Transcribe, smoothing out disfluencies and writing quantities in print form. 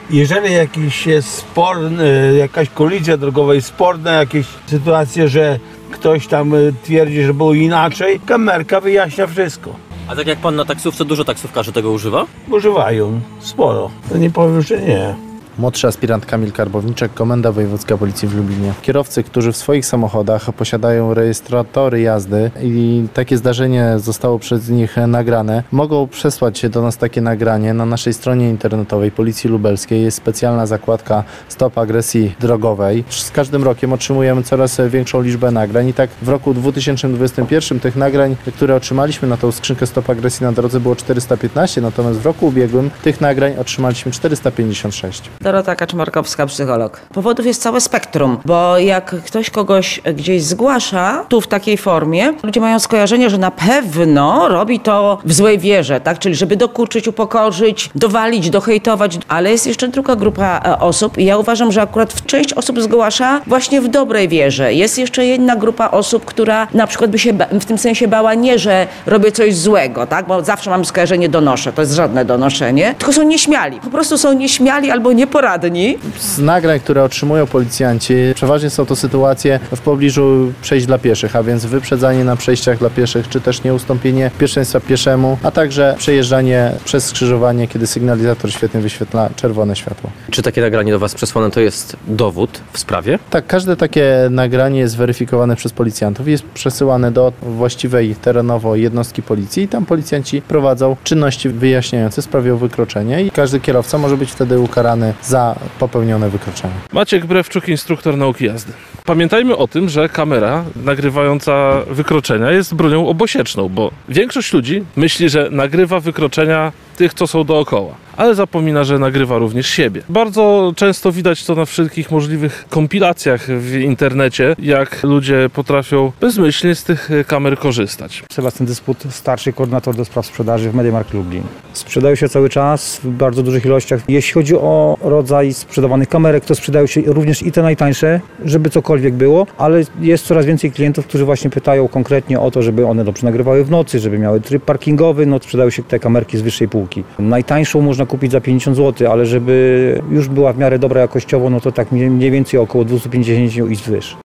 Jeżeli jakiś jest spor, jakaś kolizja drogowa jest sporna, jakieś sytuacje, że ktoś tam twierdzi, że było inaczej, kamerka wyjaśnia wszystko. A tak jak pan na taksówce, dużo taksówkarzy tego używa? Używają, sporo. To nie powiem, że nie. Młodszy aspirant Kamil Karbowniczek, Komenda Wojewódzka Policji w Lublinie. Kierowcy, którzy w swoich samochodach posiadają rejestratory jazdy i takie zdarzenie zostało przez nich nagrane, mogą przesłać do nas takie nagranie. Na naszej stronie internetowej Policji Lubelskiej jest specjalna zakładka Stop Agresji Drogowej. Z każdym rokiem otrzymujemy coraz większą liczbę nagrań i tak w roku 2021 tych nagrań, które otrzymaliśmy na tą skrzynkę Stop Agresji na drodze, było 415, natomiast w roku ubiegłym tych nagrań otrzymaliśmy 456. Dorota Kaczmarkowska, psycholog. Powodów jest całe spektrum, bo jak ktoś kogoś gdzieś zgłasza, tu w takiej formie, ludzie mają skojarzenie, że na pewno robi to w złej wierze, tak? Czyli żeby dokuczyć, upokorzyć, dowalić, dohejtować, ale jest jeszcze druga grupa osób i ja uważam, że akurat część osób zgłasza właśnie w dobrej wierze. Jest jeszcze jedna grupa osób, która na przykład by się w tym sensie bała nie, że robię coś złego, tak? Bo zawsze mam skojarzenie donoszę, to jest żadne donoszenie, tylko są nieśmiali. Po prostu są nieśmiali albo nieporadni. Z nagrań, które otrzymują policjanci, przeważnie są to sytuacje w pobliżu przejść dla pieszych, a więc wyprzedzanie na przejściach dla pieszych, czy też nieustąpienie pierwszeństwa pieszemu, a także przejeżdżanie przez skrzyżowanie, kiedy sygnalizator świetnie wyświetla czerwone światło. Czy takie nagranie do was przesłane to jest dowód w sprawie? Tak, każde takie nagranie jest weryfikowane przez policjantów i jest przesyłane do właściwej terenowo jednostki policji i tam policjanci prowadzą czynności wyjaśniające sprawę o wykroczenie i każdy kierowca może być wtedy ukarany za popełnione wykroczenie. Maciek Brewczuk, instruktor nauki jazdy. Pamiętajmy o tym, że kamera nagrywająca wykroczenia jest bronią obosieczną, bo większość ludzi myśli, że nagrywa wykroczenia tych, co są dookoła, ale zapomina, że nagrywa również siebie. Bardzo często widać to na wszystkich możliwych kompilacjach w internecie, jak ludzie potrafią bezmyślnie z tych kamer korzystać. Sebastian Dysput, starszy koordynator do spraw sprzedaży w MediaMarkt Lublin. Sprzedają się cały czas w bardzo dużych ilościach. Jeśli chodzi o rodzaj sprzedawanych kamerek, to sprzedają się również i te najtańsze, żeby cokolwiek było, ale jest coraz więcej klientów, którzy właśnie pytają konkretnie o to, żeby one dobrze nagrywały w nocy, żeby miały tryb parkingowy, no sprzedają się te kamerki z wyższej półki. Najtańszą można kupić za 50 zł, ale żeby już była w miarę dobra jakościowo, no to tak mniej więcej około 250 i wyżej.